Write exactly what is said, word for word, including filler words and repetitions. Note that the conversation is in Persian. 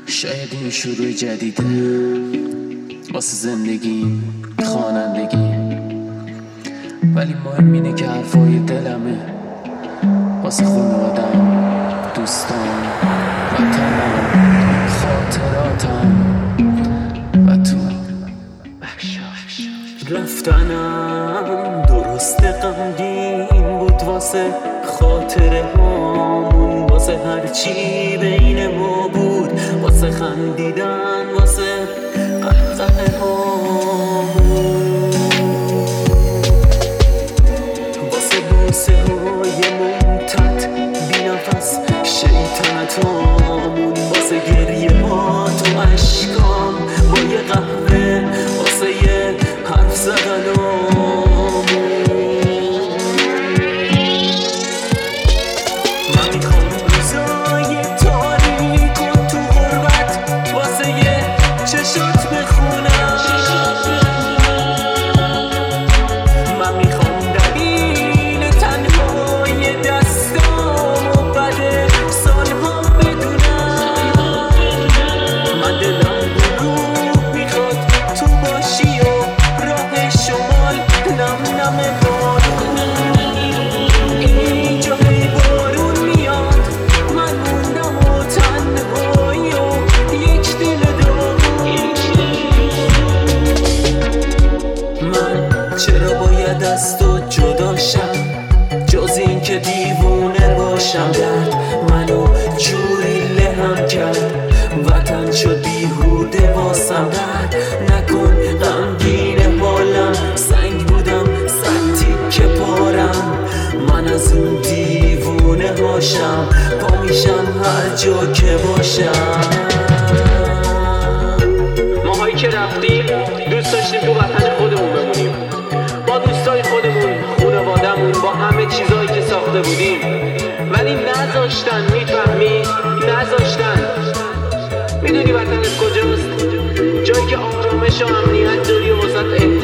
شاید این شروع جدیده واسه زندگیم، خوانندگیم، ولی مهم اینه که حرفای دلمه واسه خانوادم، دوستان، وطنم، خاطراتم و تو. رفتنم درست غمگین بود واسه خاطره هامون، واسه هرچی بین ما بود، واسه خندیدن، واسه قهقه هامون، واسه بوسه های ممتد بی نفس شیطنت هامون، واسه گریه ها تو عشقام با یه قهوه، واسه یه حرف زدن هامون. من میخوام روزای تاریک و تو غربت واسه یه چشات بخونم. من میخوام دلیل تنهای دستام و بده سالها بدونم. من دلم گروه میخواد تو باشی و راه شمال نم نم بارون، اینجا هی بارون میاد، من موندم و تنهایی و یک دل داغون. من چرا باید از تو جدا شم جز این که دیوونه باشم؟ درد منو جوری لهم کرد، وطن شد بیهوده واسم. درد نکن غمگین حالم، سنگ بودم صد تیکه پارم، من از اون دیوونه هاشم، پا میشم هر جا که باشم. ماهایی که رفتیم دوست داشتیم تو وطن خودمون بمونیم، با دوستای خودمون، خانوادمون، با همه چیزایی که ساخته بودیم، ولی نذاشتن. میفهمی؟ نذاشتن. میدونی وطنت کجاست؟ جایی که آرامش و امنیت داری و واسط